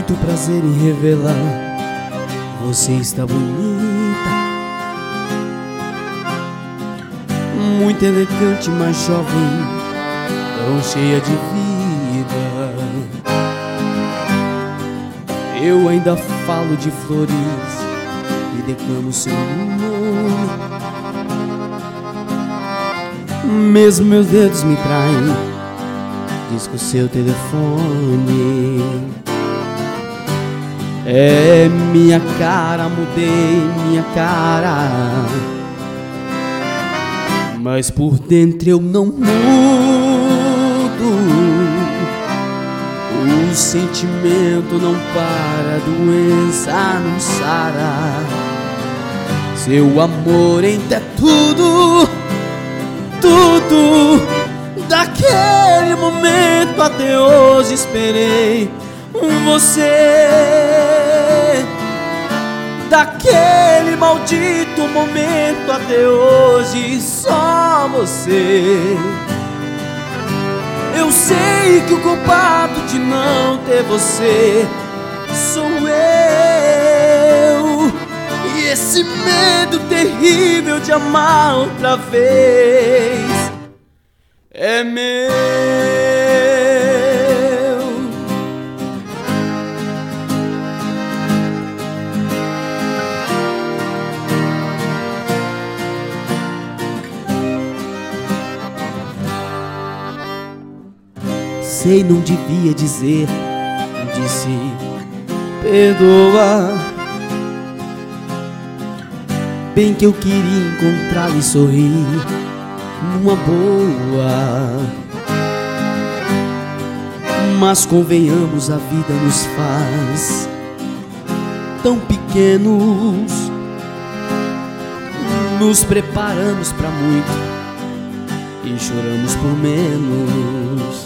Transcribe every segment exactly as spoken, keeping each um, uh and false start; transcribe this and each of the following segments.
muito prazer em revelar. Você está bonita, muito elegante, mas jovem, tão cheia de vida. Eu ainda falo de flores e declamo seu nome. Mesmo meus dedos me traem, disco seu telefone. É minha cara, mudei minha cara, mas por dentro eu não mudo. O sentimento não para, a doença não sara. Seu amor ainda é tudo, tudo. Daquele momento até hoje esperei você. Daquele maldito momento até hoje só você. Eu sei que o culpado de não ter você sou eu. E esse medo terrível de amar outra vez é meu. Sei, não devia dizer, disse perdoa. Bem que eu queria encontrá-lo e sorrir numa boa, mas convenhamos, a vida nos faz tão pequenos. Nos preparamos pra muito e choramos por menos.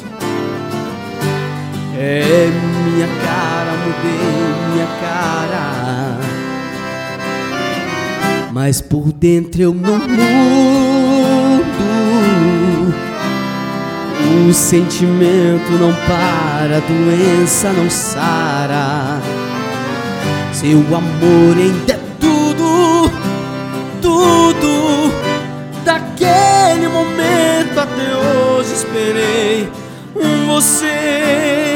É minha cara, mudei minha cara, mas por dentro eu não mudo. O sentimento não para, a doença não sara. Seu amor ainda é tudo, tudo. Daquele momento até hoje esperei você.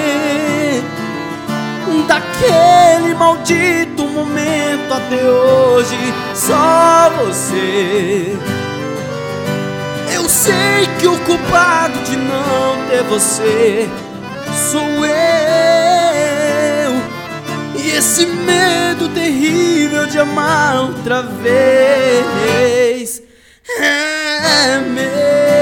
Daquele maldito momento até hoje só você. Eu sei que o culpado de não ter você sou eu. E esse medo terrível de amar outra vez é meu.